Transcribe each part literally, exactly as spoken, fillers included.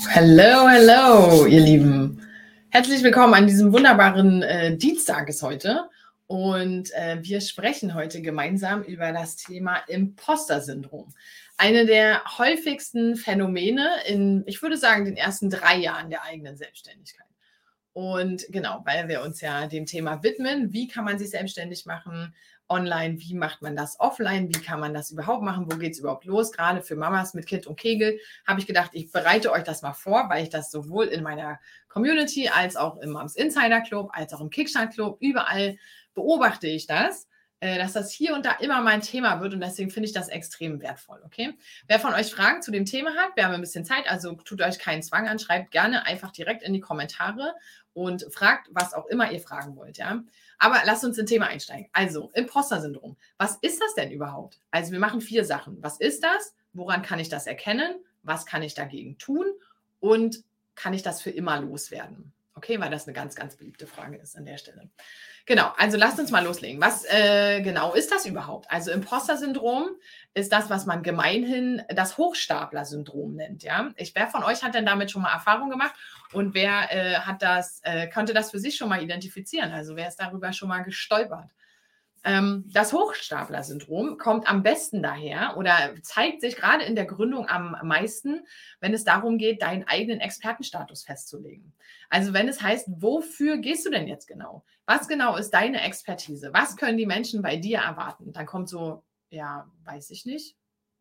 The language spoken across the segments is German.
Hello, hello, ihr Lieben. Herzlich willkommen an diesem wunderbaren äh, Dienstag ist heute. Und äh, wir sprechen heute gemeinsam über das Thema Imposter-Syndrom. Eine der häufigsten Phänomene in, ich würde sagen, den ersten drei Jahren der eigenen Selbstständigkeit. Und genau, weil wir uns ja dem Thema widmen, wie kann man sich selbstständig machen online, wie macht man das offline, wie kann man das überhaupt machen, wo geht es überhaupt los, gerade für Mamas mit Kind und Kegel, habe ich gedacht, ich bereite euch das mal vor, weil ich das sowohl in meiner Community als auch im Moms Insider Club, als auch im Kickstart Club, überall beobachte ich das, dass das hier und da immer mein Thema wird und deswegen finde ich das extrem wertvoll, okay? Wer von euch Fragen zu dem Thema hat, wir haben ein bisschen Zeit, also tut euch keinen Zwang an, schreibt gerne einfach direkt in die Kommentare und fragt, was auch immer ihr fragen wollt, ja? Aber lasst uns ins Thema einsteigen. Also, Imposter-Syndrom. Was ist das denn überhaupt? Also, wir machen vier Sachen. Was ist das? Woran kann ich das erkennen? Was kann ich dagegen tun? Und kann ich das für immer loswerden? Okay, weil das eine ganz, ganz beliebte Frage ist an der Stelle. Genau, also lasst uns mal loslegen. Was äh, genau ist das überhaupt? Also Imposter-Syndrom ist das, was man gemeinhin das Hochstapler-Syndrom nennt. Ja? Ich, wer von euch hat denn damit schon mal Erfahrung gemacht und wer äh, hat das, äh, konnte das für sich schon mal identifizieren? Also wer ist darüber schon mal gestolpert? Ähm, das Hochstapler-Syndrom kommt am besten daher oder zeigt sich gerade in der Gründung am meisten, wenn es darum geht, deinen eigenen Expertenstatus festzulegen. Also wenn es heißt, wofür gehst du denn jetzt genau? Was genau ist deine Expertise? Was können die Menschen bei dir erwarten? Dann kommt so, ja, weiß ich nicht.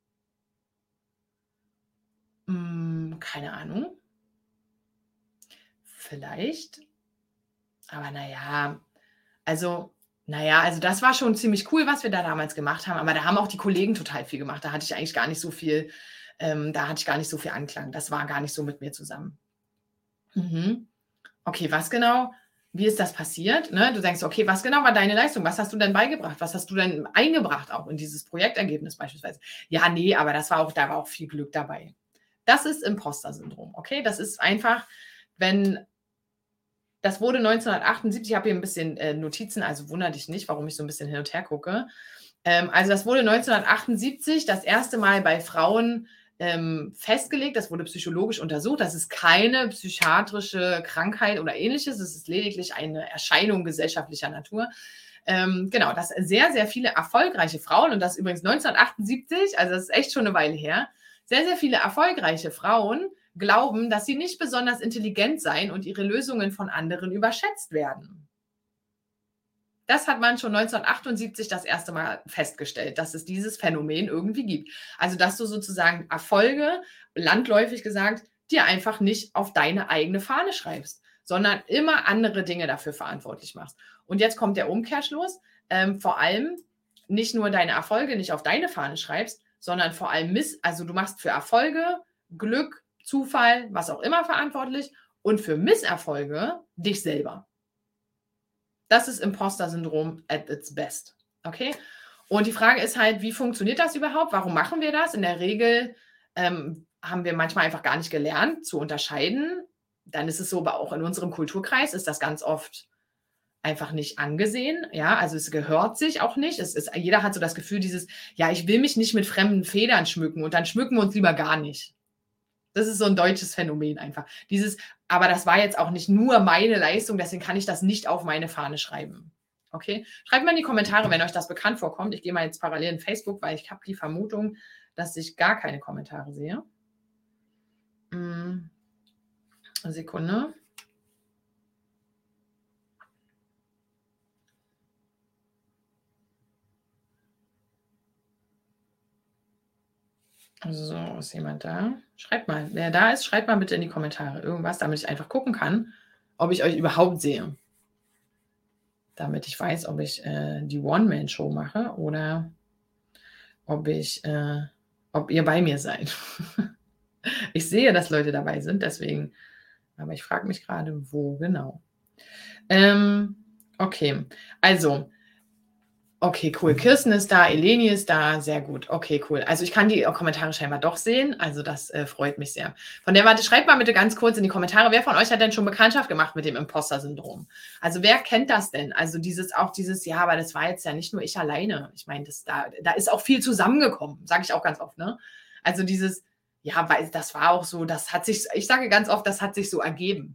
Hm, keine Ahnung. Vielleicht. Aber naja, also... Naja, also das war schon ziemlich cool, was wir da damals gemacht haben, aber da haben auch die Kollegen total viel gemacht. Da hatte ich eigentlich gar nicht so viel, ähm, da hatte ich gar nicht so viel Anklang. Das war gar nicht so mit mir zusammen. Mhm. Okay, was genau? Wie ist das passiert? Ne? Du denkst, okay, was genau war deine Leistung? Was hast du denn beigebracht? Was hast du denn eingebracht auch in dieses Projektergebnis beispielsweise? Ja, nee, aber das war auch, da war auch viel Glück dabei. Das ist Imposter-Syndrom, okay? Das ist einfach, wenn... Das wurde neunzehnhundertachtundsiebzig, ich habe hier ein bisschen äh, Notizen, also wundere dich nicht, warum ich so ein bisschen hin und her gucke. Ähm, also das wurde neunzehnhundertachtundsiebzig das erste Mal bei Frauen ähm, festgelegt, das wurde psychologisch untersucht, das ist keine psychiatrische Krankheit oder ähnliches, es ist lediglich eine Erscheinung gesellschaftlicher Natur. Ähm, genau, dass sehr, sehr viele erfolgreiche Frauen, und das übrigens neunzehnhundertachtundsiebzig, also das ist echt schon eine Weile her, sehr, sehr viele erfolgreiche Frauen glauben, dass sie nicht besonders intelligent seien und ihre Lösungen von anderen überschätzt werden. Das hat man schon neunzehnhundertachtundsiebzig das erste Mal festgestellt, dass es dieses Phänomen irgendwie gibt. Also, dass du sozusagen Erfolge, landläufig gesagt, dir einfach nicht auf deine eigene Fahne schreibst, sondern immer andere Dinge dafür verantwortlich machst. Und jetzt kommt der Umkehrschluss. Ähm, vor allem nicht nur deine Erfolge nicht auf deine Fahne schreibst, sondern vor allem Miss, also du machst für Erfolge, Glück, Zufall, was auch immer verantwortlich und für Misserfolge dich selber. Das ist Imposter-Syndrom at its best. Okay? Und die Frage ist halt, wie funktioniert das überhaupt? Warum machen wir das? In der Regel ähm, haben wir manchmal einfach gar nicht gelernt zu unterscheiden. Dann ist es so, aber auch in unserem Kulturkreis ist das ganz oft einfach nicht angesehen. Ja, also es gehört sich auch nicht. Es ist, jeder hat so das Gefühl, dieses, ja, ich will mich nicht mit fremden Federn schmücken und dann schmücken wir uns lieber gar nicht. Das ist so ein deutsches Phänomen einfach. Dieses, aber das war jetzt auch nicht nur meine Leistung, deswegen kann ich das nicht auf meine Fahne schreiben. Okay? Schreibt mal in die Kommentare, wenn euch das bekannt vorkommt. Ich gehe mal jetzt parallel in Facebook, weil ich habe die Vermutung, dass ich gar keine Kommentare sehe. Hm. Eine Sekunde. So, ist jemand da? Schreibt mal. Wer da ist, schreibt mal bitte in die Kommentare irgendwas, damit ich einfach gucken kann, ob ich euch überhaupt sehe. Damit ich weiß, ob ich äh, die One-Man-Show mache oder ob ich, äh, ob ihr bei mir seid. Ich sehe, dass Leute dabei sind, deswegen, aber ich frage mich gerade, wo genau. Ähm, okay, also, okay, cool. Kirsten ist da, Eleni ist da, sehr gut. Okay, cool. Also ich kann die Kommentare scheinbar doch sehen, also das äh, freut mich sehr. Von der Warte, schreibt mal bitte ganz kurz in die Kommentare, wer von euch hat denn schon Bekanntschaft gemacht mit dem Imposter-Syndrom? Also wer kennt das denn? Also dieses, auch dieses, ja, aber das war jetzt ja nicht nur ich alleine. Ich meine, das, da, da ist auch viel zusammengekommen, sage ich auch ganz oft, ne? Also dieses, Ja, weil das war auch so, das hat sich ich sage ganz oft, das hat sich so ergeben.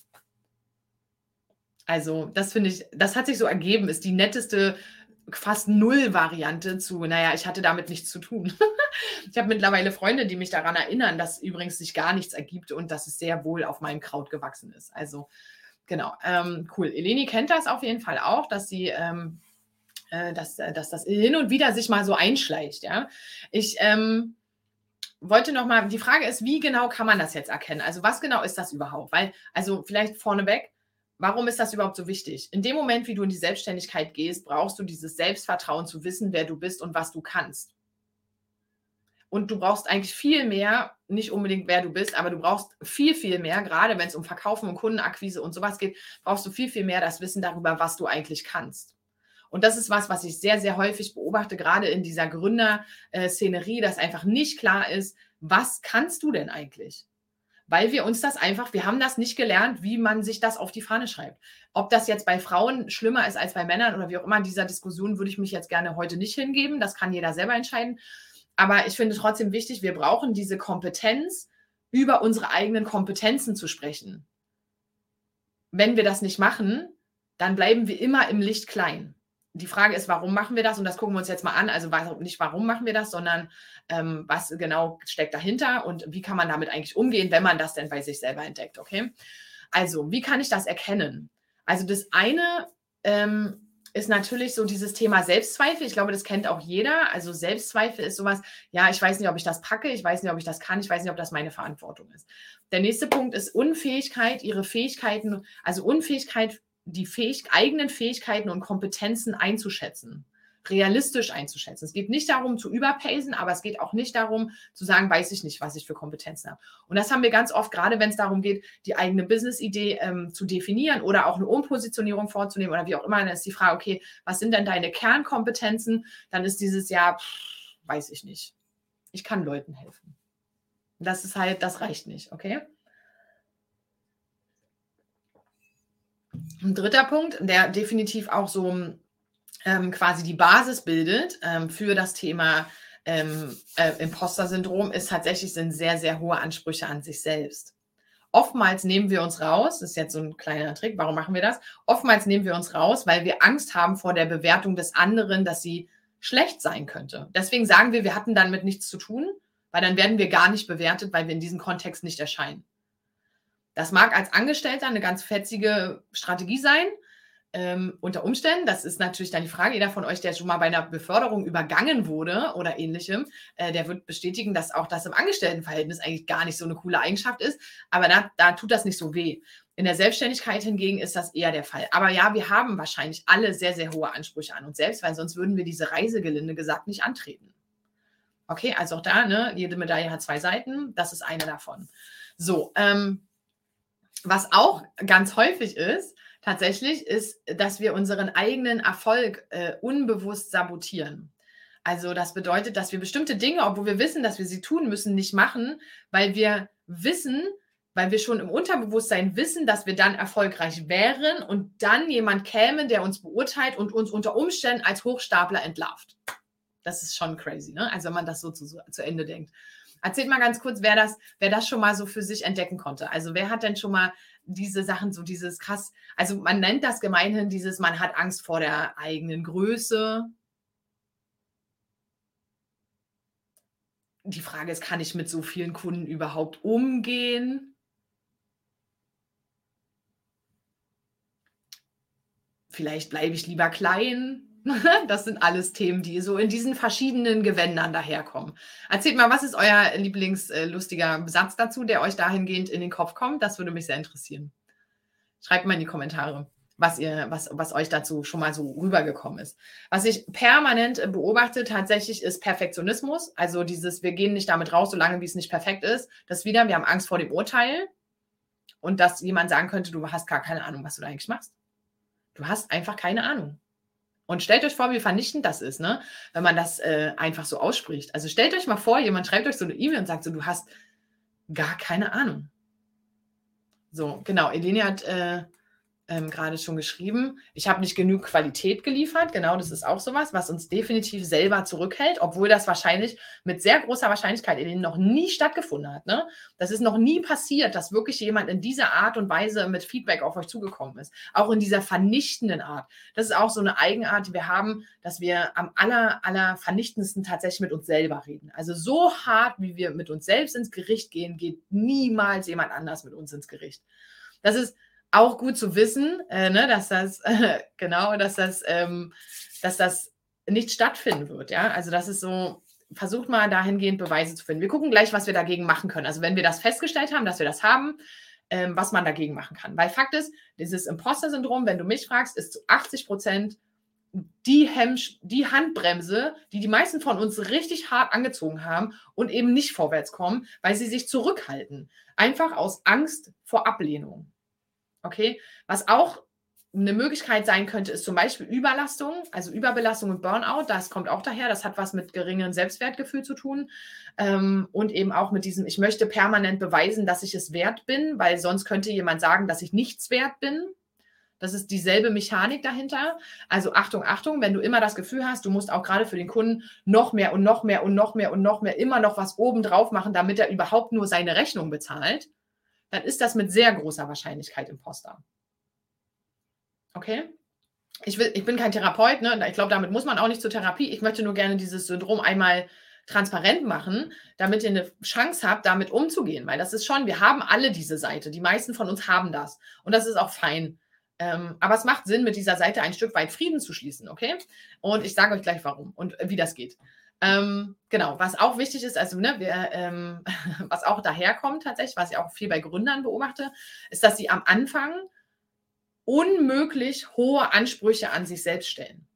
Also, das finde ich das hat sich so ergeben, ist die netteste fast Null-Variante zu, na ja, ich hatte damit nichts zu tun. Ich habe mittlerweile Freunde, die mich daran erinnern, dass übrigens sich gar nichts ergibt und dass es sehr wohl auf meinem Kraut gewachsen ist. Also, genau, ähm, cool. Eleni kennt das auf jeden Fall auch, dass sie, ähm, äh, dass, äh, dass das hin und wieder sich mal so einschleicht, ja. Ich, ähm, wollte noch mal die Frage ist, wie genau kann man das jetzt erkennen? Also, was genau ist das überhaupt? Weil also, vielleicht vorneweg, warum ist das überhaupt so wichtig? In dem Moment, wie du in die Selbstständigkeit gehst, brauchst du dieses Selbstvertrauen zu wissen, wer du bist und was du kannst. Und du brauchst eigentlich viel mehr, nicht unbedingt wer du bist, aber du brauchst viel, viel mehr, gerade wenn es um Verkaufen und Kundenakquise und sowas geht, brauchst du viel, viel mehr das Wissen darüber, was du eigentlich kannst. Und das ist was, was ich sehr, sehr häufig beobachte, gerade in dieser Gründer-Szenerie, dass einfach nicht klar ist, was kannst du denn eigentlich? Weil wir uns das einfach, wir haben das nicht gelernt, wie man sich das auf die Fahne schreibt. Ob das jetzt bei Frauen schlimmer ist als bei Männern oder wie auch immer, in dieser Diskussion würde ich mich jetzt gerne heute nicht hingeben. Das kann jeder selber entscheiden. Aber ich finde trotzdem wichtig, wir brauchen diese Kompetenz, über unsere eigenen Kompetenzen zu sprechen. Wenn wir das nicht machen, dann bleiben wir immer im Licht klein. Die Frage ist, warum machen wir das? Und das gucken wir uns jetzt mal an. Also nicht, warum machen wir das, sondern ähm, was genau steckt dahinter und wie kann man damit eigentlich umgehen, wenn man das denn bei sich selber entdeckt, okay? Also, wie kann ich das erkennen? Also das eine ähm, ist natürlich so dieses Thema Selbstzweifel. Ich glaube, das kennt auch jeder. Also Selbstzweifel ist sowas, ja, ich weiß nicht, ob ich das packe, ich weiß nicht, ob ich das kann, ich weiß nicht, ob das meine Verantwortung ist. Der nächste Punkt ist Unfähigkeit, ihre Fähigkeiten, also Unfähigkeit, die fähig, eigenen Fähigkeiten und Kompetenzen einzuschätzen, realistisch einzuschätzen. Es geht nicht darum zu überpacen, aber es geht auch nicht darum zu sagen, weiß ich nicht, was ich für Kompetenzen habe. Und das haben wir ganz oft, gerade wenn es darum geht, die eigene Business-Idee ähm, zu definieren oder auch eine Umpositionierung vorzunehmen oder wie auch immer, dann ist die Frage, okay, was sind denn deine Kernkompetenzen? Dann ist dieses Jahr, pff, weiß ich nicht. Ich kann Leuten helfen. Das ist halt, das reicht nicht, okay? Ein dritter Punkt, der definitiv auch so ähm, quasi die Basis bildet ähm, für das Thema ähm, äh, Imposter-Syndrom, ist tatsächlich sind sehr, sehr hohe Ansprüche an sich selbst. Oftmals nehmen wir uns raus, das ist jetzt so ein kleiner Trick, warum machen wir das? Oftmals nehmen wir uns raus, weil wir Angst haben vor der Bewertung des anderen, dass sie schlecht sein könnte. Deswegen sagen wir, wir hatten damit nichts zu tun, weil dann werden wir gar nicht bewertet, weil wir in diesem Kontext nicht erscheinen. Das mag als Angestellter eine ganz fetzige Strategie sein, ähm, unter Umständen. Das ist natürlich dann die Frage. Jeder von euch, der schon mal bei einer Beförderung übergangen wurde oder Ähnlichem, äh, der wird bestätigen, dass auch das im Angestelltenverhältnis eigentlich gar nicht so eine coole Eigenschaft ist. Aber da, da tut das nicht so weh. In der Selbstständigkeit hingegen ist das eher der Fall. Aber ja, wir haben wahrscheinlich alle sehr, sehr hohe Ansprüche an uns selbst, weil sonst würden wir diese Reise, gelinde gesagt, nicht antreten. Okay, also auch da, ne, jede Medaille hat zwei Seiten. Das ist eine davon. So, ähm, was auch ganz häufig ist, tatsächlich, ist, dass wir unseren eigenen Erfolg äh, unbewusst sabotieren. Also das bedeutet, dass wir bestimmte Dinge, obwohl wir wissen, dass wir sie tun müssen, nicht machen, weil wir wissen, weil wir schon im Unterbewusstsein wissen, dass wir dann erfolgreich wären und dann jemand käme, der uns beurteilt und uns unter Umständen als Hochstapler entlarvt. Das ist schon crazy, ne? Also wenn man das so zu, zu Ende denkt. Erzählt mal ganz kurz, wer das, wer das schon mal so für sich entdecken konnte. Also wer hat denn schon mal diese Sachen, so dieses krass, also man nennt das gemeinhin dieses, man hat Angst vor der eigenen Größe. Die Frage ist, kann ich mit so vielen Kunden überhaupt umgehen? Vielleicht bleibe ich lieber klein. Das sind alles Themen, die so in diesen verschiedenen Gewändern daherkommen. Erzählt mal, was ist euer lieblingslustiger Satz dazu, der euch dahingehend in den Kopf kommt? Das würde mich sehr interessieren. Schreibt mal in die Kommentare, was, ihr, was, was euch dazu schon mal so rübergekommen ist. Was ich permanent beobachte tatsächlich ist Perfektionismus. Also dieses, wir gehen nicht damit raus, solange wie es nicht perfekt ist. Das wieder, wir haben Angst vor dem Urteil und dass jemand sagen könnte, du hast gar keine Ahnung, was du da eigentlich machst. Du hast einfach keine Ahnung. Und stellt euch vor, wie vernichtend das ist, ne? Wenn man das äh, einfach so ausspricht. Also stellt euch mal vor, jemand schreibt euch so eine E-Mail und sagt so, du hast gar keine Ahnung. So, genau. Eleni hat, äh, ähm, gerade schon geschrieben, ich habe nicht genug Qualität geliefert. Genau, das ist auch sowas, was uns definitiv selber zurückhält, obwohl das wahrscheinlich mit sehr großer Wahrscheinlichkeit in denen noch nie stattgefunden hat. Ne? Das ist noch nie passiert, dass wirklich jemand in dieser Art und Weise mit Feedback auf euch zugekommen ist. Auch in dieser vernichtenden Art. Das ist auch so eine Eigenart, die wir haben, dass wir am aller, aller vernichtendsten tatsächlich mit uns selber reden. Also so hart, wie wir mit uns selbst ins Gericht gehen, geht niemals jemand anders mit uns ins Gericht. Das ist auch gut zu wissen, äh, ne, dass das äh, genau, dass das, ähm, dass das nicht stattfinden wird. Ja, also das ist so. Versucht mal dahingehend Beweise zu finden. Wir gucken gleich, was wir dagegen machen können. Also wenn wir das festgestellt haben, dass wir das haben, ähm, was man dagegen machen kann. Weil Fakt ist, dieses Imposter-Syndrom, wenn du mich fragst, ist zu achtzig Prozent die, Hemmsch die Handbremse, die die meisten von uns richtig hart angezogen haben und eben nicht vorwärts kommen, weil sie sich zurückhalten. Einfach aus Angst vor Ablehnung. Okay, was auch eine Möglichkeit sein könnte, ist zum Beispiel Überlastung, also Überbelastung und Burnout. Das kommt auch daher. Das hat was mit geringem Selbstwertgefühl zu tun ähm, und eben auch mit diesem, ich möchte permanent beweisen, dass ich es wert bin, weil sonst könnte jemand sagen, dass ich nichts wert bin. Das ist dieselbe Mechanik dahinter. Also Achtung, Achtung, wenn du immer das Gefühl hast, du musst auch gerade für den Kunden noch mehr und noch mehr und noch mehr und noch mehr immer noch was oben drauf machen, damit er überhaupt nur seine Rechnung bezahlt, dann ist das mit sehr großer Wahrscheinlichkeit Imposter. Okay? Ich, will, ich bin kein Therapeut, ne? Ich glaube, damit muss man auch nicht zur Therapie. Ich möchte nur gerne dieses Syndrom einmal transparent machen, damit ihr eine Chance habt, damit umzugehen. Weil das ist schon, wir haben alle diese Seite. Die meisten von uns haben das. Und das ist auch fein. Ähm, aber es macht Sinn, mit dieser Seite ein Stück weit Frieden zu schließen, okay? Und ich sage euch gleich, warum und wie das geht. Ähm, genau, was auch wichtig ist, also ne, wir, ähm, was auch daherkommt tatsächlich, was ich auch viel bei Gründern beobachte, ist, dass sie am Anfang unmöglich hohe Ansprüche an sich selbst stellen.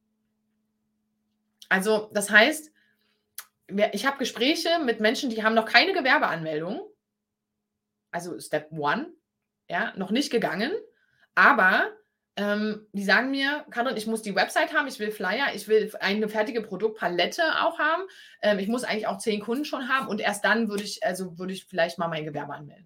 Also das heißt, ich habe Gespräche mit Menschen, die haben noch keine Gewerbeanmeldung, also Step One, ja, noch nicht gegangen, aber ähm, die sagen mir, Katrin, ich muss die Website haben, ich will Flyer, ich will eine fertige Produktpalette auch haben, ähm, ich muss eigentlich auch zehn Kunden schon haben und erst dann würde ich, also würde ich vielleicht mal mein Gewerbe anmelden.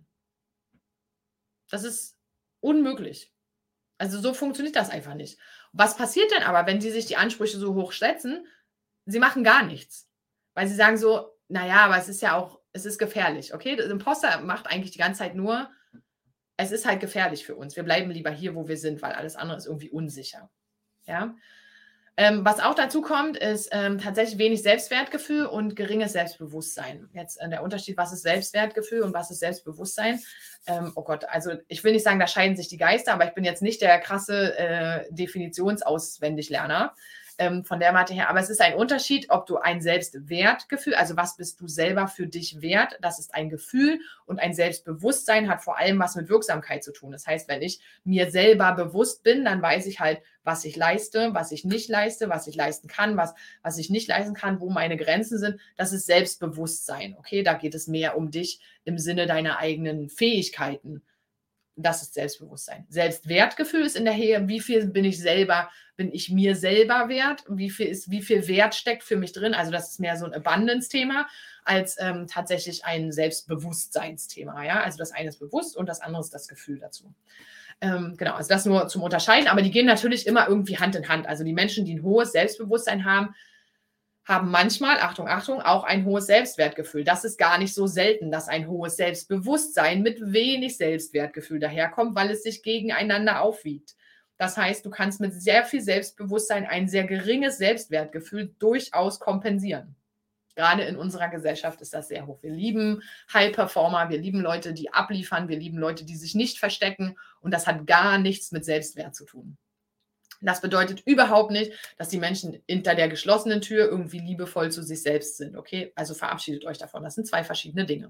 Das ist unmöglich. Also so funktioniert das einfach nicht. Was passiert denn aber, wenn sie sich die Ansprüche so hoch setzen? Sie machen gar nichts. Weil sie sagen so, naja, aber es ist ja auch, es ist gefährlich, okay? Der Imposter macht eigentlich die ganze Zeit nur, es ist halt gefährlich für uns. Wir bleiben lieber hier, wo wir sind, weil alles andere ist irgendwie unsicher. Ja? Ähm, was auch dazu kommt, ist ähm, tatsächlich wenig Selbstwertgefühl und geringes Selbstbewusstsein. Jetzt äh, der Unterschied, was ist Selbstwertgefühl und was ist Selbstbewusstsein? Ähm, oh Gott, also ich will nicht sagen, da scheiden sich die Geister, aber ich bin jetzt nicht der krasse äh, Definitionsauswendiglerner ähm, von der Warte her. Aber es ist ein Unterschied, ob du ein Selbstwertgefühl, also was bist du selber für dich wert, das ist ein Gefühl, und ein Selbstbewusstsein hat vor allem was mit Wirksamkeit zu tun. Das heißt, wenn ich mir selber bewusst bin, dann weiß ich halt, was ich leiste, was ich nicht leiste, was ich leisten kann, was, was ich nicht leisten kann, wo meine Grenzen sind. Das ist Selbstbewusstsein. Okay, da geht es mehr um dich im Sinne deiner eigenen Fähigkeiten. Das ist Selbstbewusstsein. Selbstwertgefühl ist in der Höhe, wie viel bin ich selber, bin ich mir selber wert, wie viel, ist, wie viel Wert steckt für mich drin. Also das ist mehr so ein Abundance-Thema als ähm, tatsächlich ein Selbstbewusstseinsthema. Ja? Also das eine ist bewusst und das andere ist das Gefühl dazu. Ähm, genau, also das nur zum Unterscheiden, aber die gehen natürlich immer irgendwie Hand in Hand. Also die Menschen, die ein hohes Selbstbewusstsein haben, haben manchmal, Achtung, Achtung, auch ein hohes Selbstwertgefühl. Das ist gar nicht so selten, dass ein hohes Selbstbewusstsein mit wenig Selbstwertgefühl daherkommt, weil es sich gegeneinander aufwiegt. Das heißt, du kannst mit sehr viel Selbstbewusstsein ein sehr geringes Selbstwertgefühl durchaus kompensieren. Gerade in unserer Gesellschaft ist das sehr hoch. Wir lieben High-Performer, wir lieben Leute, die abliefern, wir lieben Leute, die sich nicht verstecken, und das hat gar nichts mit Selbstwert zu tun. Das bedeutet überhaupt nicht, dass die Menschen hinter der geschlossenen Tür irgendwie liebevoll zu sich selbst sind, okay? Also verabschiedet euch davon. Das sind zwei verschiedene Dinge.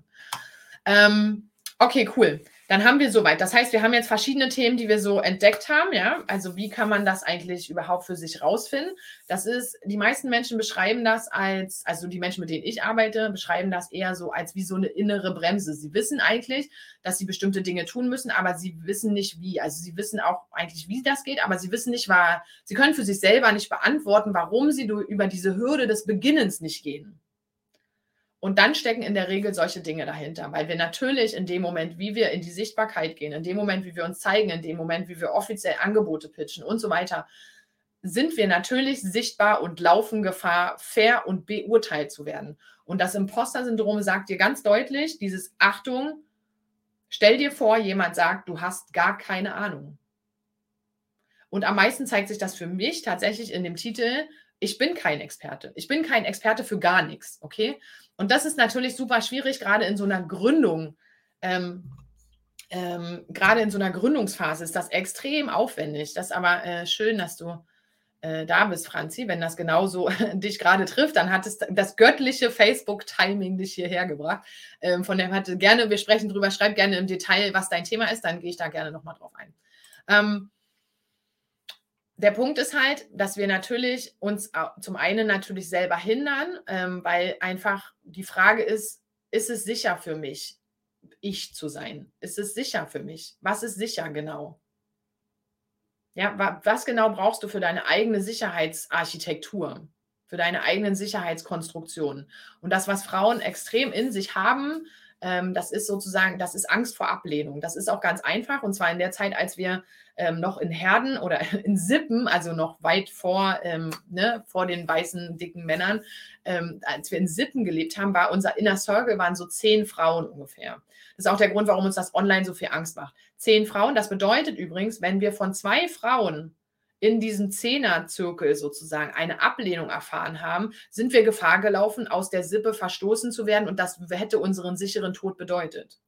Ähm, okay, cool. Dann haben wir soweit. Das heißt, wir haben jetzt verschiedene Themen, die wir so entdeckt haben, ja? Also wie kann man das eigentlich überhaupt für sich rausfinden? Das ist, die meisten Menschen beschreiben das als, also die Menschen, mit denen ich arbeite, beschreiben das eher so als wie so eine innere Bremse. Sie wissen eigentlich, dass sie bestimmte Dinge tun müssen, aber sie wissen nicht wie. Also sie wissen auch eigentlich, wie das geht, aber sie wissen nicht, war, sie können für sich selber nicht beantworten, warum sie über diese Hürde des Beginnens nicht gehen. Und dann stecken in der Regel solche Dinge dahinter, weil wir natürlich in dem Moment, wie wir in die Sichtbarkeit gehen, in dem Moment, wie wir uns zeigen, in dem Moment, wie wir offiziell Angebote pitchen und so weiter, sind wir natürlich sichtbar und laufen Gefahr, fair und beurteilt zu werden. Und das Imposter-Syndrom sagt dir ganz deutlich, dieses Achtung, stell dir vor, jemand sagt, du hast gar keine Ahnung. Und am meisten zeigt sich das für mich tatsächlich in dem Titel, ich bin kein Experte. Ich bin kein Experte für gar nichts, okay? Und das ist natürlich super schwierig, gerade in so einer Gründung. Ähm, ähm, gerade in so einer Gründungsphase ist das extrem aufwendig. Das ist aber äh, schön, dass du äh, da bist, Franzi. Wenn das genauso dich gerade trifft, dann hat es das göttliche Facebook-Timing dich hierher gebracht. Ähm, von dem hatte gerne, wir sprechen drüber, schreib gerne im Detail, was dein Thema ist, dann gehe ich da gerne nochmal drauf ein. Ähm, Der Punkt ist halt, dass wir natürlich uns zum einen natürlich selber hindern, ähm, weil einfach die Frage ist, ist es sicher für mich, ich zu sein? Ist es sicher für mich? Was ist sicher genau? Ja, wa was genau brauchst du für deine eigene Sicherheitsarchitektur, für deine eigenen Sicherheitskonstruktionen? Und das, was Frauen extrem in sich haben, ähm, das ist sozusagen, das ist Angst vor Ablehnung. Das ist auch ganz einfach. Und zwar in der Zeit, als wir ähm, noch in Herden oder in Sippen, also noch weit vor, ähm, ne, vor den weißen, dicken Männern, ähm, als wir in Sippen gelebt haben, war unser Inner Circle, waren so zehn Frauen ungefähr. Das ist auch der Grund, warum uns das online so viel Angst macht. Zehn Frauen, das bedeutet übrigens, wenn wir von zwei Frauen in diesem Zehner-Zirkel sozusagen eine Ablehnung erfahren haben, sind wir Gefahr gelaufen, aus der Sippe verstoßen zu werden und das hätte unseren sicheren Tod bedeutet.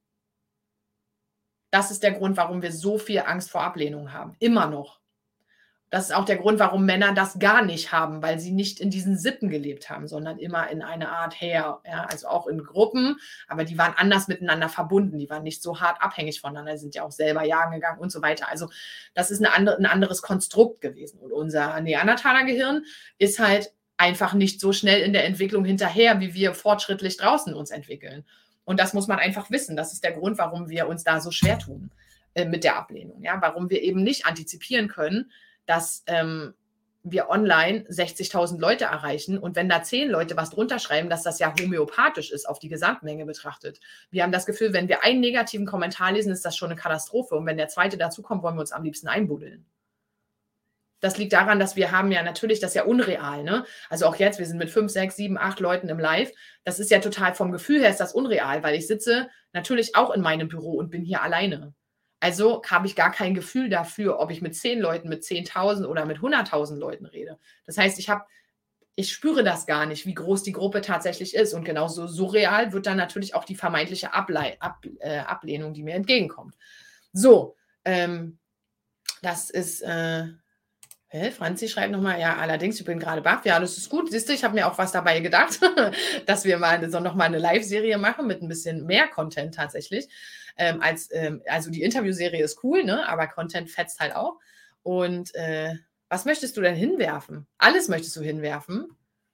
Das ist der Grund, warum wir so viel Angst vor Ablehnung haben. Immer noch. Das ist auch der Grund, warum Männer das gar nicht haben, weil sie nicht in diesen Sippen gelebt haben, sondern immer in einer Art Heer, ja, also auch in Gruppen, aber die waren anders miteinander verbunden, die waren nicht so hart abhängig voneinander, sind ja auch selber jagen gegangen und so weiter. Also das ist eine andere, ein anderes Konstrukt gewesen. Und unser Neandertaler-Gehirn ist halt einfach nicht so schnell in der Entwicklung hinterher, wie wir fortschrittlich draußen uns entwickeln. Und das muss man einfach wissen. Das ist der Grund, warum wir uns da so schwer tun äh, mit der Ablehnung. Ja? Warum wir eben nicht antizipieren können, dass ähm, wir online sechzigtausend Leute erreichen und wenn da zehn Leute was drunter schreiben, dass das ja homöopathisch ist auf die Gesamtmenge betrachtet. Wir haben das Gefühl, wenn wir einen negativen Kommentar lesen, ist das schon eine Katastrophe und wenn der zweite dazukommt, wollen wir uns am liebsten einbuddeln. Das liegt daran, dass wir haben ja natürlich, das ist ja unreal, ne? Also auch jetzt, wir sind mit fünf, sechs, sieben, acht Leuten im Live. Das ist ja total vom Gefühl her ist das unreal, weil ich sitze natürlich auch in meinem Büro und bin hier alleine. Also habe ich gar kein Gefühl dafür, ob ich mit zehn Leuten, mit zehntausend oder mit hunderttausend Leuten rede. Das heißt, ich habe, ich spüre das gar nicht, wie groß die Gruppe tatsächlich ist. Und genauso surreal wird dann natürlich auch die vermeintliche Ablei Ab äh, Ablehnung, die mir entgegenkommt. So, ähm, das ist, äh, hä, Franzi schreibt nochmal, ja, allerdings, ich bin gerade baff. Ja, das ist gut. Siehst du, ich habe mir auch was dabei gedacht, dass wir mal so nochmal eine Live-Serie machen mit ein bisschen mehr Content tatsächlich. Ähm, als, ähm, also die Interviewserie ist cool, ne? Aber Content fetzt halt auch. Und äh, was möchtest du denn hinwerfen? Alles möchtest du hinwerfen?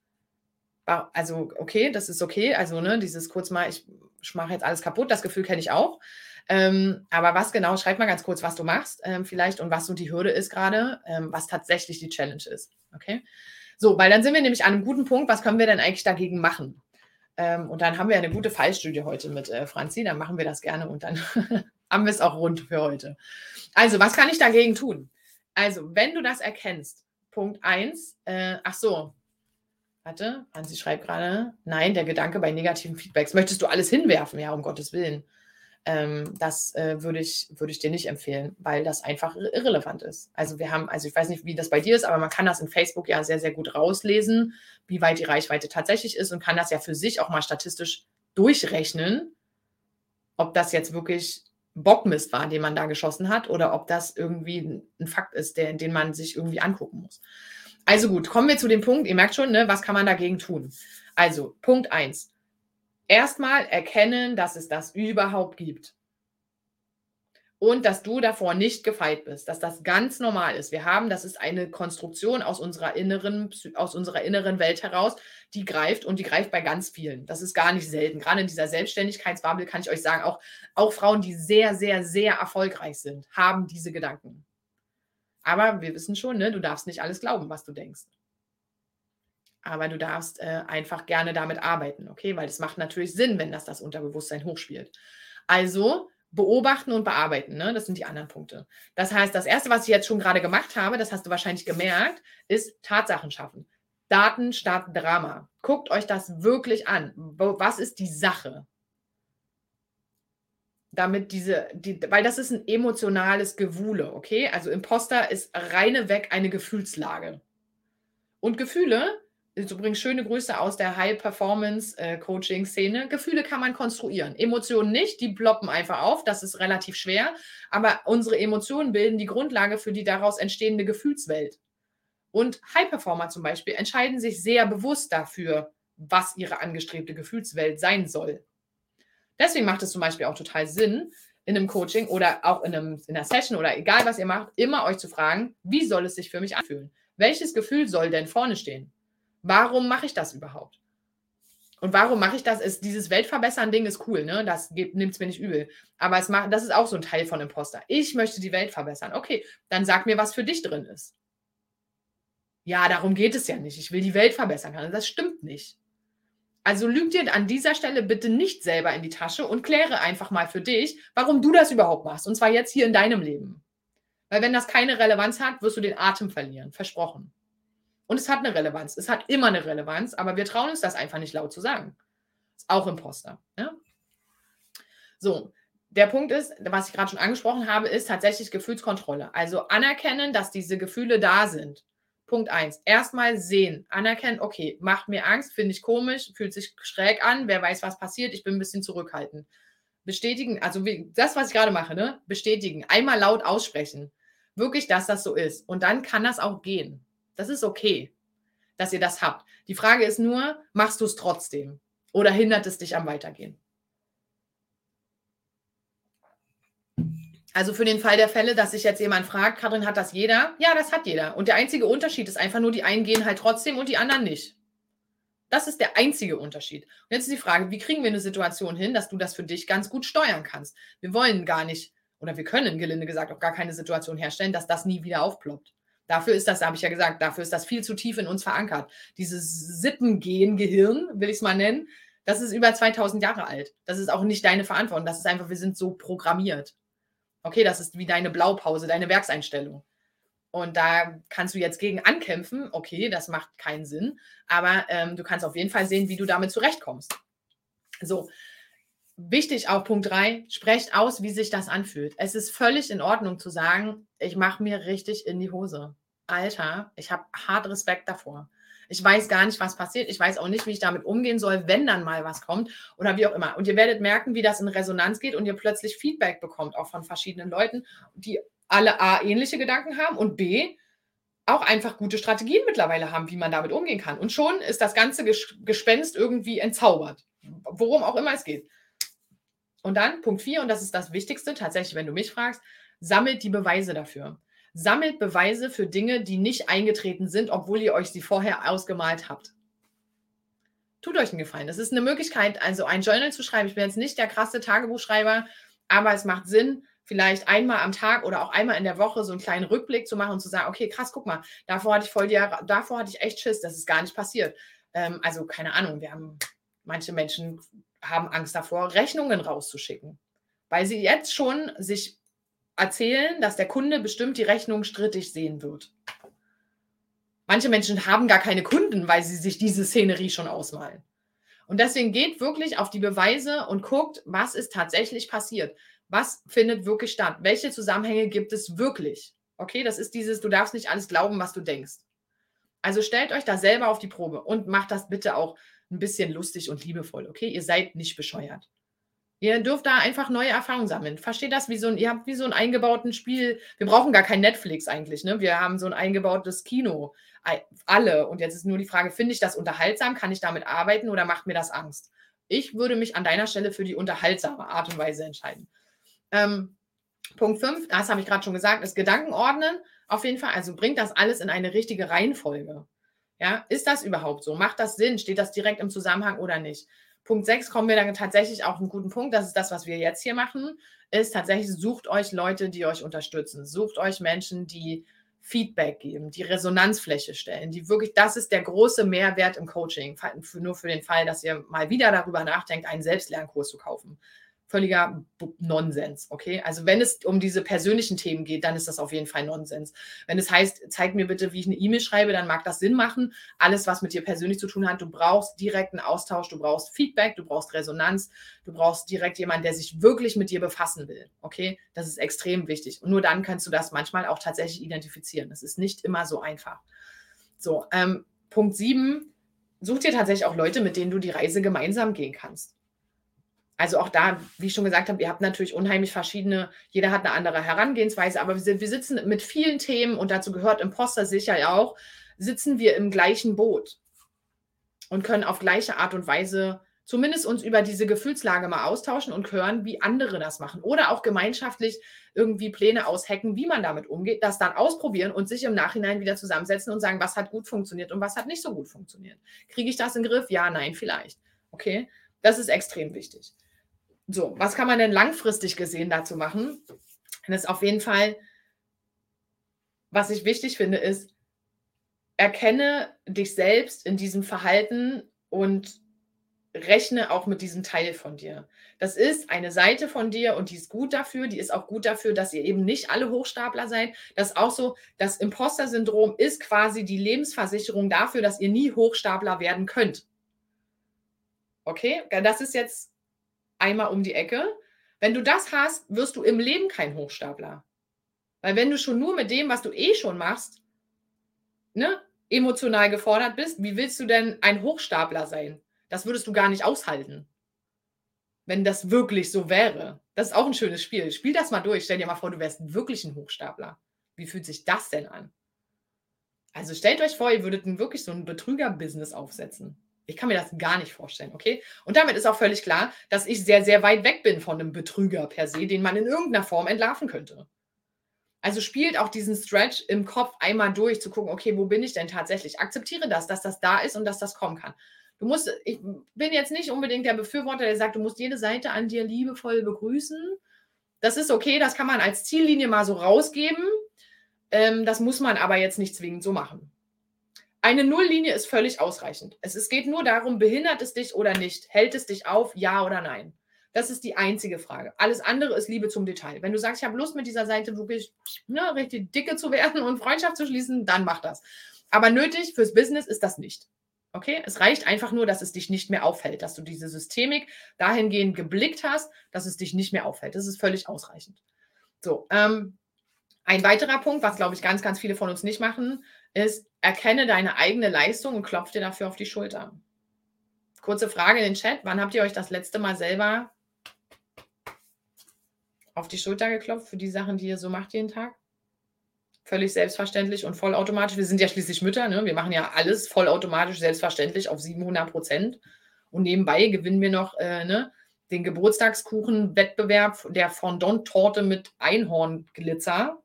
Also, okay, das ist okay. Also, ne, dieses kurz mal, ich mache jetzt alles kaputt, das Gefühl kenne ich auch. Ähm, aber was genau, schreib mal ganz kurz, was du machst, ähm, vielleicht und was so die Hürde ist gerade, ähm, was tatsächlich die Challenge ist. Okay? So, weil dann sind wir nämlich an einem guten Punkt, was können wir denn eigentlich dagegen machen? Ähm, und dann haben wir eine gute Fallstudie heute mit äh, Franzi, dann machen wir das gerne und dann haben wir es auch rund für heute. Also, was kann ich dagegen tun? Also, wenn du das erkennst, Punkt eins, äh, ach so, warte, Franzi schreibt gerade, nein, der Gedanke bei negativen Feedbacks, möchtest du alles hinwerfen? Ja, um Gottes Willen. Ähm, das äh, würde ich, würde ich dir nicht empfehlen, weil das einfach irrelevant ist. Also wir haben, also ich weiß nicht, wie das bei dir ist, aber man kann das in Facebook ja sehr, sehr gut rauslesen, wie weit die Reichweite tatsächlich ist und kann das ja für sich auch mal statistisch durchrechnen, ob das jetzt wirklich Bockmist war, den man da geschossen hat, oder ob das irgendwie ein Fakt ist, der, den man sich irgendwie angucken muss. Also gut, kommen wir zu dem Punkt, ihr merkt schon, ne, was kann man dagegen tun? Also Punkt eins. Erstmal erkennen, dass es das überhaupt gibt. Und dass du davor nicht gefeit bist, dass das ganz normal ist. Wir haben, das ist eine Konstruktion aus unserer inneren, aus unserer inneren Welt heraus, die greift und die greift bei ganz vielen. Das ist gar nicht selten. Gerade in dieser Selbstständigkeitsbubble kann ich euch sagen, auch, auch Frauen, die sehr, sehr, sehr erfolgreich sind, haben diese Gedanken. Aber wir wissen schon, ne, du darfst nicht alles glauben, was du denkst. aber du darfst äh, einfach gerne damit arbeiten, okay? Weil es macht natürlich Sinn, wenn das das Unterbewusstsein hochspielt. Also beobachten und bearbeiten, ne? Das sind die anderen Punkte. Das heißt, das Erste, was ich jetzt schon gerade gemacht habe, das hast du wahrscheinlich gemerkt, ist Tatsachen schaffen. Daten statt Drama. Guckt euch das wirklich an. Was ist die Sache? Damit diese, die, weil das ist ein emotionales Gewuhle, okay? Also Imposter ist reine weg eine Gefühlslage. Und Gefühle, du bringst schöne Grüße aus der High-Performance-Coaching-Szene. Gefühle kann man konstruieren. Emotionen nicht, die ploppen einfach auf. Das ist relativ schwer. Aber unsere Emotionen bilden die Grundlage für die daraus entstehende Gefühlswelt. Und High-Performer zum Beispiel entscheiden sich sehr bewusst dafür, was ihre angestrebte Gefühlswelt sein soll. Deswegen macht es zum Beispiel auch total Sinn, in einem Coaching oder auch in, einem, in einer Session oder egal, was ihr macht, immer euch zu fragen, wie soll es sich für mich anfühlen? Welches Gefühl soll denn vorne stehen? Warum mache ich das überhaupt? Und warum mache ich das? Ist, dieses Weltverbessern-Ding ist cool, ne? Das nimmt es mir nicht übel. Aber es macht, das ist auch so ein Teil von Imposter. Ich möchte die Welt verbessern. Okay, dann sag mir, was für dich drin ist. Ja, darum geht es ja nicht. Ich will die Welt verbessern können. Das stimmt nicht. Also lüg dir an dieser Stelle bitte nicht selber in die Tasche und kläre einfach mal für dich, warum du das überhaupt machst. Und zwar jetzt hier in deinem Leben. Weil wenn das keine Relevanz hat, wirst du den Atem verlieren. Versprochen. Und es hat eine Relevanz. Es hat immer eine Relevanz, aber wir trauen uns das einfach nicht laut zu sagen. Ist auch Imposter. Ja? So, der Punkt ist, was ich gerade schon angesprochen habe, ist tatsächlich Gefühlskontrolle. Also anerkennen, dass diese Gefühle da sind. Punkt eins. Erstmal sehen, anerkennen, okay, macht mir Angst, finde ich komisch, fühlt sich schräg an, wer weiß, was passiert, ich bin ein bisschen zurückhaltend. Bestätigen, also wie, das, was ich gerade mache, ne? Bestätigen, einmal laut aussprechen. Wirklich, dass das so ist. Und dann kann das auch gehen. Das ist okay, dass ihr das habt. Die Frage ist nur, machst du es trotzdem? Oder hindert es dich am Weitergehen? Also für den Fall der Fälle, dass sich jetzt jemand fragt, Katrin, hat das jeder? Ja, das hat jeder. Und der einzige Unterschied ist einfach nur, die einen gehen halt trotzdem und die anderen nicht. Das ist der einzige Unterschied. Und jetzt ist die Frage, wie kriegen wir eine Situation hin, dass du das für dich ganz gut steuern kannst? Wir wollen gar nicht, oder wir können, gelinde gesagt, auch gar keine Situation herstellen, dass das nie wieder aufploppt. Dafür ist das, habe ich ja gesagt, dafür ist das viel zu tief in uns verankert. Dieses Sippengehen-Gehirn, will ich es mal nennen, das ist über zweitausend Jahre alt. Das ist auch nicht deine Verantwortung. Das ist einfach, wir sind so programmiert. Okay, das ist wie deine Blaupause, deine Werkseinstellung. Und da kannst du jetzt gegen ankämpfen. Okay, das macht keinen Sinn. Aber ähm, du kannst auf jeden Fall sehen, wie du damit zurechtkommst. So, wichtig auch Punkt drei, sprecht aus, wie sich das anfühlt. Es ist völlig in Ordnung zu sagen, ich mache mir richtig in die Hose. Alter, ich habe hart Respekt davor. Ich weiß gar nicht, was passiert. Ich weiß auch nicht, wie ich damit umgehen soll, wenn dann mal was kommt oder wie auch immer. Und ihr werdet merken, wie das in Resonanz geht und ihr plötzlich Feedback bekommt, auch von verschiedenen Leuten, die alle A, ähnliche Gedanken haben und B, auch einfach gute Strategien mittlerweile haben, wie man damit umgehen kann. Und schon ist das ganze Gespenst irgendwie entzaubert, worum auch immer es geht. Und dann Punkt vier, und das ist das Wichtigste, tatsächlich, wenn du mich fragst, sammelt die Beweise dafür. Sammelt Beweise für Dinge, die nicht eingetreten sind, obwohl ihr euch sie vorher ausgemalt habt. Tut euch einen Gefallen. Das ist eine Möglichkeit, also ein Journal zu schreiben. Ich bin jetzt nicht der krasse Tagebuchschreiber, aber es macht Sinn, vielleicht einmal am Tag oder auch einmal in der Woche so einen kleinen Rückblick zu machen und zu sagen, okay, krass, guck mal, davor hatte ich voll die Jahre, davor hatte ich echt Schiss, das ist gar nicht passiert. Ähm, also keine Ahnung, wir haben, manche Menschen haben Angst davor, Rechnungen rauszuschicken, weil sie jetzt schon sich erzählen, dass der Kunde bestimmt die Rechnung strittig sehen wird. Manche Menschen haben gar keine Kunden, weil sie sich diese Szenerie schon ausmalen. Und deswegen geht wirklich auf die Beweise und guckt, was ist tatsächlich passiert. Was findet wirklich statt? Welche Zusammenhänge gibt es wirklich? Okay, das ist dieses, du darfst nicht alles glauben, was du denkst. Also stellt euch da selber auf die Probe und macht das bitte auch ein bisschen lustig und liebevoll. Okay, ihr seid nicht bescheuert. Ihr dürft da einfach neue Erfahrungen sammeln. Versteht das wie so ein, ihr habt wie so ein eingebauten Spiel. Wir brauchen gar kein Netflix eigentlich, ne? Wir haben so ein eingebautes Kino. Alle. Und jetzt ist nur die Frage, finde ich das unterhaltsam? Kann ich damit arbeiten oder macht mir das Angst? Ich würde mich an deiner Stelle für die unterhaltsame Art und Weise entscheiden. Ähm, Punkt fünf, das habe ich gerade schon gesagt, ist Gedanken ordnen. Auf jeden Fall, also bringt das alles in eine richtige Reihenfolge. Ja, ist das überhaupt so? Macht das Sinn? Steht das direkt im Zusammenhang oder nicht? Punkt sechs kommen wir dann tatsächlich auf einen guten Punkt. Das ist das, was wir jetzt hier machen, ist tatsächlich, sucht euch Leute, die euch unterstützen. Sucht euch Menschen, die Feedback geben, die Resonanzfläche stellen, die wirklich, das ist der große Mehrwert im Coaching, für, nur für den Fall, dass ihr mal wieder darüber nachdenkt, einen Selbstlernkurs zu kaufen. Völliger Nonsens, okay? Also wenn es um diese persönlichen Themen geht, dann ist das auf jeden Fall Nonsens. Wenn es heißt, zeig mir bitte, wie ich eine E-Mail schreibe, dann mag das Sinn machen. Alles, was mit dir persönlich zu tun hat, du brauchst direkten Austausch, du brauchst Feedback, du brauchst Resonanz, du brauchst direkt jemanden, der sich wirklich mit dir befassen will, okay? Das ist extrem wichtig. Und nur dann kannst du das manchmal auch tatsächlich identifizieren. Das ist nicht immer so einfach. So, ähm, Punkt sieben, such dir tatsächlich auch Leute, mit denen du die Reise gemeinsam gehen kannst. Also auch da, wie ich schon gesagt habe, ihr habt natürlich unheimlich verschiedene, jeder hat eine andere Herangehensweise, aber wir, wir sitzen mit vielen Themen und dazu gehört Imposter sicher ja auch, sitzen wir im gleichen Boot und können auf gleiche Art und Weise zumindest uns über diese Gefühlslage mal austauschen und hören, wie andere das machen. Oder auch gemeinschaftlich irgendwie Pläne aushacken, wie man damit umgeht, das dann ausprobieren und sich im Nachhinein wieder zusammensetzen und sagen, was hat gut funktioniert und was hat nicht so gut funktioniert. Kriege ich das in den Griff? Ja, nein, vielleicht. Okay, das ist extrem wichtig. So, was kann man denn langfristig gesehen dazu machen? Das ist auf jeden Fall, was ich wichtig finde, ist, erkenne dich selbst in diesem Verhalten und rechne auch mit diesem Teil von dir. Das ist eine Seite von dir und die ist gut dafür, die ist auch gut dafür, dass ihr eben nicht alle Hochstapler seid. Das ist auch so, das Imposter-Syndrom ist quasi die Lebensversicherung dafür, dass ihr nie Hochstapler werden könnt. Okay, das ist jetzt einmal um die Ecke. Wenn du das hast, wirst du im Leben kein Hochstapler. Weil wenn du schon nur mit dem, was du eh schon machst, ne, emotional gefordert bist, wie willst du denn ein Hochstapler sein? Das würdest du gar nicht aushalten. Wenn das wirklich so wäre. Das ist auch ein schönes Spiel. Spiel das mal durch. Stell dir mal vor, du wärst wirklich ein Hochstapler. Wie fühlt sich das denn an? Also stellt euch vor, ihr würdet wirklich so ein Betrüger-Business aufsetzen. Ich kann mir das gar nicht vorstellen, okay? Und damit ist auch völlig klar, dass ich sehr, sehr weit weg bin von einem Betrüger per se, den man in irgendeiner Form entlarven könnte. Also spielt auch diesen Stretch im Kopf einmal durch, zu gucken, okay, wo bin ich denn tatsächlich? Akzeptiere das, dass das da ist und dass das kommen kann. Du musst, ich bin jetzt nicht unbedingt der Befürworter, der sagt, du musst jede Seite an dir liebevoll begrüßen. Das ist okay, das kann man als Ziellinie mal so rausgeben. Ähm, das muss man aber jetzt nicht zwingend so machen. Eine Nulllinie ist völlig ausreichend. Es, es geht nur darum, behindert es dich oder nicht? Hält es dich auf, ja oder nein? Das ist die einzige Frage. Alles andere ist Liebe zum Detail. Wenn du sagst, ich habe Lust, mit dieser Seite wirklich ne, richtig dicke zu werden und Freundschaft zu schließen, dann mach das. Aber nötig fürs Business ist das nicht. Okay? Es reicht einfach nur, dass es dich nicht mehr auffällt, dass du diese Systemik dahingehend geblickt hast, dass es dich nicht mehr auffällt. Das ist völlig ausreichend. So, ähm, ein weiterer Punkt, was, glaube ich, ganz, ganz viele von uns nicht machen, ist, erkenne deine eigene Leistung und klopf dir dafür auf die Schulter. Kurze Frage in den Chat. Wann habt ihr euch das letzte Mal selber auf die Schulter geklopft für die Sachen, die ihr so macht jeden Tag? Völlig selbstverständlich und vollautomatisch. Wir sind ja schließlich Mütter, ne? Wir machen ja alles vollautomatisch, selbstverständlich auf siebenhundert Prozent. Und nebenbei gewinnen wir noch äh, ne, den Geburtstagskuchen-Wettbewerb der Fondant-Torte mit Einhornglitzer.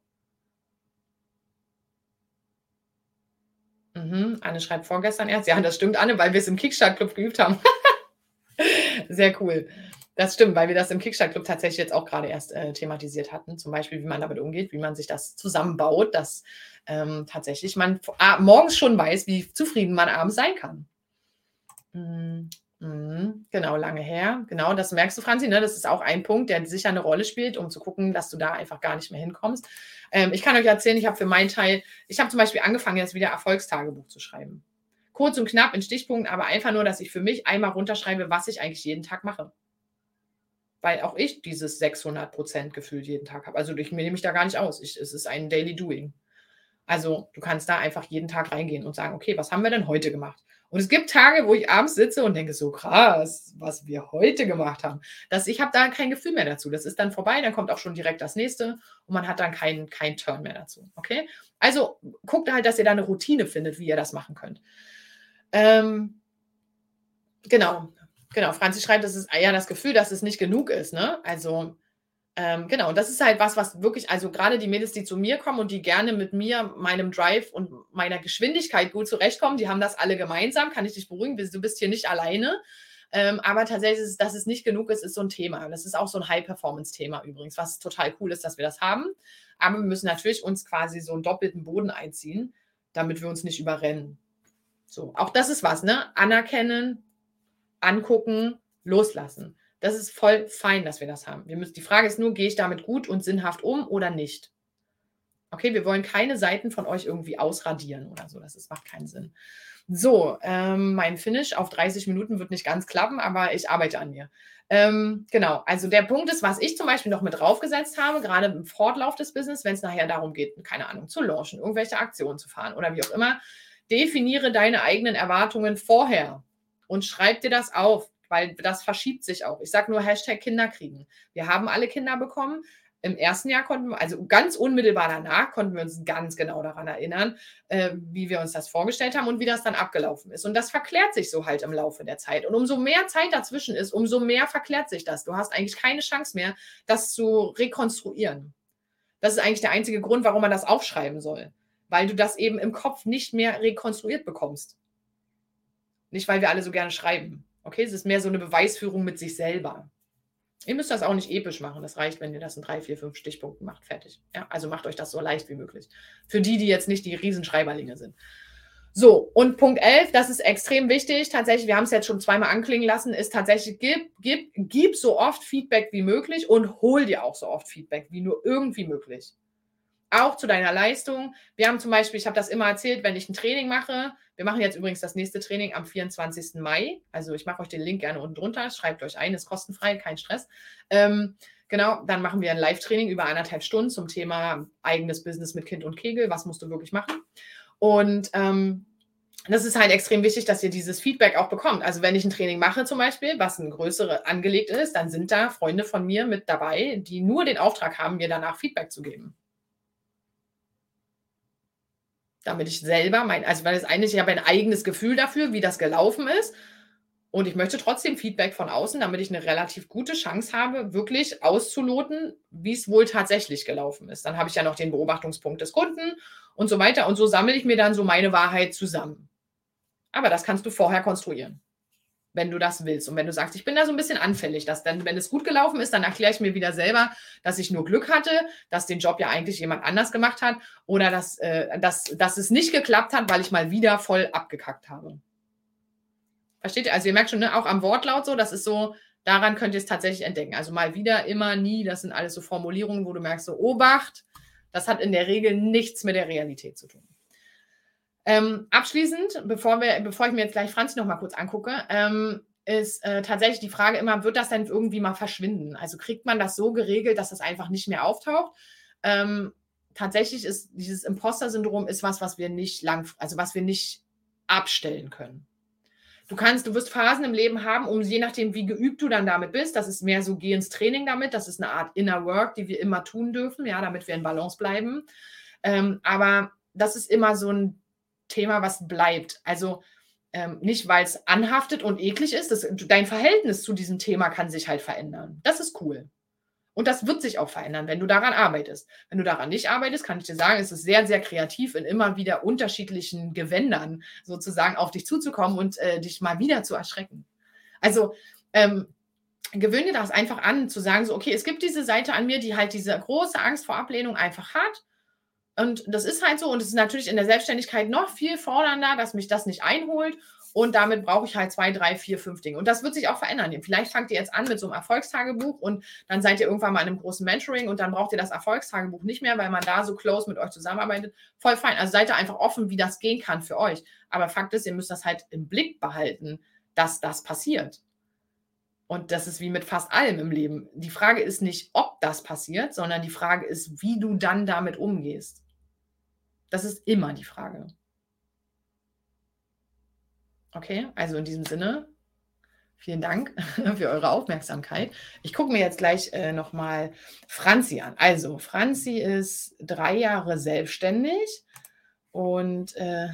Mhm, Anne schreibt vorgestern erst. Ja, das stimmt, Anne, weil wir es im Kickstart-Club geübt haben. Sehr cool. Das stimmt, weil wir das im Kickstart-Club tatsächlich jetzt auch gerade erst äh, thematisiert hatten. Zum Beispiel, wie man damit umgeht, wie man sich das zusammenbaut, dass ähm, tatsächlich man ah, morgens schon weiß, wie zufrieden man abends sein kann. Mhm. Mhm. Genau, lange her. Genau, das merkst du, Franzi, ne? Das ist auch ein Punkt, der sicher eine Rolle spielt, um zu gucken, dass du da einfach gar nicht mehr hinkommst. Ähm, ich kann euch erzählen, ich habe für meinen Teil, ich habe zum Beispiel angefangen, jetzt wieder Erfolgstagebuch zu schreiben. Kurz und knapp in Stichpunkten, aber einfach nur, dass ich für mich einmal runterschreibe, was ich eigentlich jeden Tag mache. Weil auch ich dieses sechshundert Prozent gefühlt jeden Tag habe. Also ich nehme mich da gar nicht aus. Ich, es ist ein Daily Doing. Also du kannst da einfach jeden Tag reingehen und sagen, okay, was haben wir denn heute gemacht? Und es gibt Tage, wo ich abends sitze und denke, so krass, was wir heute gemacht haben. Das, ich habe da kein Gefühl mehr dazu. Das ist dann vorbei, dann kommt auch schon direkt das nächste und man hat dann keinen kein Turn mehr dazu. Okay? Also guckt halt, dass ihr da eine Routine findet, wie ihr das machen könnt. Ähm, genau, genau. Franzi schreibt, das ist ja das Gefühl, dass es nicht genug ist. Ne? Also Ähm, genau, und das ist halt was, was wirklich, also gerade die Mädels, die zu mir kommen und die gerne mit mir, meinem Drive und meiner Geschwindigkeit gut zurechtkommen, die haben das alle gemeinsam, kann ich dich beruhigen, du bist hier nicht alleine. Ähm, aber tatsächlich ist es, dass es nicht genug ist, ist so ein Thema. Das ist auch so ein High-Performance-Thema übrigens, was total cool ist, dass wir das haben. Aber wir müssen natürlich uns quasi so einen doppelten Boden einziehen, damit wir uns nicht überrennen. So, auch das ist was, ne? Anerkennen, angucken, loslassen. Das ist voll fein, dass wir das haben. Wir müssen, die Frage ist nur, gehe ich damit gut und sinnhaft um oder nicht? Okay, wir wollen keine Seiten von euch irgendwie ausradieren oder so. Das ist, macht keinen Sinn. So, ähm, mein Finish auf dreißig Minuten wird nicht ganz klappen, aber ich arbeite an mir. Ähm, genau, also der Punkt ist, was ich zum Beispiel noch mit draufgesetzt habe, gerade im Fortlauf des Business, wenn es nachher darum geht, keine Ahnung, zu launchen, irgendwelche Aktionen zu fahren oder wie auch immer, definiere deine eigenen Erwartungen vorher und schreib dir das auf, weil das verschiebt sich auch. Ich sage nur Hashtag Kinder kriegen. Wir haben alle Kinder bekommen. Im ersten Jahr konnten wir, also ganz unmittelbar danach, konnten wir uns ganz genau daran erinnern, äh, wie wir uns das vorgestellt haben und wie das dann abgelaufen ist. Und das verklärt sich so halt im Laufe der Zeit. Und umso mehr Zeit dazwischen ist, umso mehr verklärt sich das. Du hast eigentlich keine Chance mehr, das zu rekonstruieren. Das ist eigentlich der einzige Grund, warum man das aufschreiben soll. Weil du das eben im Kopf nicht mehr rekonstruiert bekommst. Nicht, weil wir alle so gerne schreiben. Okay, es ist mehr so eine Beweisführung mit sich selber. Ihr müsst das auch nicht episch machen. Das reicht, wenn ihr das in drei, vier, fünf Stichpunkten macht. Fertig. Ja, also macht euch das so leicht wie möglich. Für die, die jetzt nicht die Riesenschreiberlinge sind. So, und Punkt elf, das ist extrem wichtig. Tatsächlich, wir haben es jetzt schon zweimal anklingen lassen, ist tatsächlich, gib, gib, gib so oft Feedback wie möglich und hol dir auch so oft Feedback wie nur irgendwie möglich. Auch zu deiner Leistung. Wir haben zum Beispiel, ich habe das immer erzählt, wenn ich ein Training mache, wir machen jetzt übrigens das nächste Training am vierundzwanzigsten Mai. Also ich mache euch den Link gerne unten drunter, schreibt euch ein, ist kostenfrei, kein Stress. Ähm, genau, dann machen wir ein Live-Training über eineinhalb Stunden zum Thema eigenes Business mit Kind und Kegel. Was musst du wirklich machen? Und ähm, das ist halt extrem wichtig, dass ihr dieses Feedback auch bekommt. Also wenn ich ein Training mache zum Beispiel, was ein größere angelegt ist, dann sind da Freunde von mir mit dabei, die nur den Auftrag haben, mir danach Feedback zu geben. Damit ich selber mein, also weil das eine ist, ich habe ein eigenes Gefühl dafür, wie das gelaufen ist. Und ich möchte trotzdem Feedback von außen, damit ich eine relativ gute Chance habe, wirklich auszuloten, wie es wohl tatsächlich gelaufen ist. Dann habe ich ja noch den Beobachtungspunkt des Kunden und so weiter. Und so sammle ich mir dann so meine Wahrheit zusammen. Aber das kannst du vorher konstruieren, wenn du das willst. Und wenn du sagst, ich bin da so ein bisschen anfällig, dass dann, wenn es gut gelaufen ist, dann erkläre ich mir wieder selber, dass ich nur Glück hatte, dass den Job ja eigentlich jemand anders gemacht hat oder dass, äh, dass, dass es nicht geklappt hat, weil ich mal wieder voll abgekackt habe. Versteht ihr? Also ihr merkt schon, ne, auch am Wortlaut so, das ist so, daran könnt ihr es tatsächlich entdecken. Also mal wieder, immer, nie, das sind alles so Formulierungen, wo du merkst, so Obacht, das hat in der Regel nichts mit der Realität zu tun. Ähm, abschließend, bevor, wir, bevor ich mir jetzt gleich Franzi noch mal kurz angucke, ähm, ist äh, tatsächlich die Frage immer, wird das denn irgendwie mal verschwinden? Also kriegt man das so geregelt, dass das einfach nicht mehr auftaucht? Ähm, tatsächlich ist dieses Imposter-Syndrom ist was, was wir nicht lang, also was wir nicht abstellen können. Du kannst, du wirst Phasen im Leben haben, um je nachdem, wie geübt du dann damit bist, das ist mehr so, geh ins Training damit, das ist eine Art Inner Work, die wir immer tun dürfen, ja, damit wir in Balance bleiben. Ähm, aber das ist immer so ein Thema, was bleibt. Also ähm, nicht, weil es anhaftet und eklig ist, das, dein Verhältnis zu diesem Thema kann sich halt verändern. Das ist cool. Und das wird sich auch verändern, wenn du daran arbeitest. Wenn du daran nicht arbeitest, kann ich dir sagen, es ist sehr, sehr kreativ, in immer wieder unterschiedlichen Gewändern sozusagen auf dich zuzukommen und äh, dich mal wieder zu erschrecken. Also ähm, gewöhne dir das einfach an, zu sagen, so, okay, es gibt diese Seite an mir, die halt diese große Angst vor Ablehnung einfach hat. Und das ist halt so. Und es ist natürlich in der Selbstständigkeit noch viel fordernder, dass mich das nicht einholt. Und damit brauche ich halt zwei, drei, vier, fünf Dinge. Und das wird sich auch verändern. Vielleicht fangt ihr jetzt an mit so einem Erfolgstagebuch und dann seid ihr irgendwann mal in einem großen Mentoring und dann braucht ihr das Erfolgstagebuch nicht mehr, weil man da so close mit euch zusammenarbeitet. Voll fein. Also seid ihr einfach offen, wie das gehen kann für euch. Aber Fakt ist, ihr müsst das halt im Blick behalten, dass das passiert. Und das ist wie mit fast allem im Leben. Die Frage ist nicht, ob das passiert, sondern die Frage ist, wie du dann damit umgehst. Das ist immer die Frage. Okay, also in diesem Sinne, vielen Dank für eure Aufmerksamkeit. Ich gucke mir jetzt gleich äh, nochmal Franzi an. Also, Franzi ist drei Jahre selbstständig und äh,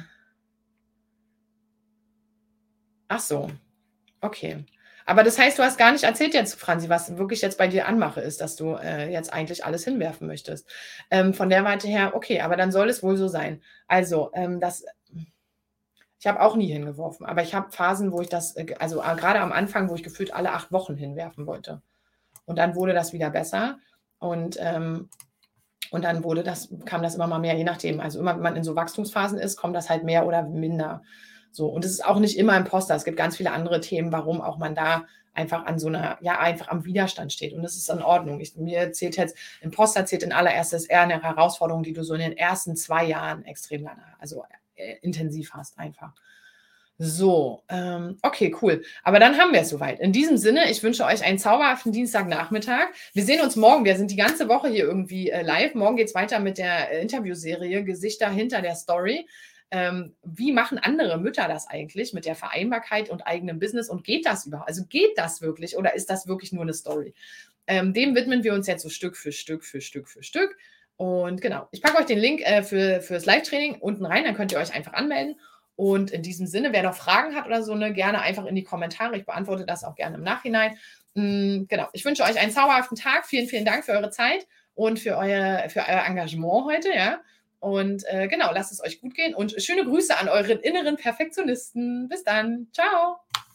ach so, okay. Aber das heißt, du hast gar nicht erzählt jetzt, Franzi, was wirklich jetzt bei dir Anmache ist, dass du äh, jetzt eigentlich alles hinwerfen möchtest. Ähm, von der Warte her, okay, aber dann soll es wohl so sein. Also, ähm, das, ich Ich habe auch nie hingeworfen, aber ich habe Phasen, wo ich das, äh, also äh, gerade am Anfang, wo ich gefühlt alle acht Wochen hinwerfen wollte. Und dann wurde das wieder besser und, ähm, und dann wurde das kam das immer mal mehr, je nachdem. Also immer, wenn man in so Wachstumsphasen ist, kommt das halt mehr oder minder. So, und es ist auch nicht immer Imposter. Es gibt ganz viele andere Themen, warum auch man da einfach an so einer, ja, einfach am Widerstand steht. Und das ist in Ordnung. Ich, mir zählt jetzt, Imposter zählt in allererstes eher eine Herausforderung, die du so in den ersten zwei Jahren extrem lange, also äh, intensiv hast einfach. So, ähm, okay, cool. Aber dann haben wir es soweit. In diesem Sinne, ich wünsche euch einen zauberhaften Dienstagnachmittag. Wir sehen uns morgen. Wir sind die ganze Woche hier irgendwie äh, live. Morgen geht es weiter mit der äh, Interviewserie Gesichter hinter der Story. Ähm, wie machen andere Mütter das eigentlich mit der Vereinbarkeit und eigenem Business? Und geht das überhaupt? Also geht das wirklich oder ist das wirklich nur eine Story? Ähm, dem widmen wir uns jetzt so Stück für Stück für Stück für Stück. Und genau, ich packe euch den Link äh, für, fürs Live-Training unten rein, dann könnt ihr euch einfach anmelden. Und in diesem Sinne, wer noch Fragen hat oder so, ne, gerne einfach in die Kommentare. Ich beantworte das auch gerne im Nachhinein. Mhm, genau. Ich wünsche euch einen zauberhaften Tag. Vielen, vielen Dank für eure Zeit und für euer, für euer Engagement heute. Ja. Und äh, genau, lasst es euch gut gehen und schöne Grüße an euren inneren Perfektionisten. Bis dann. Ciao.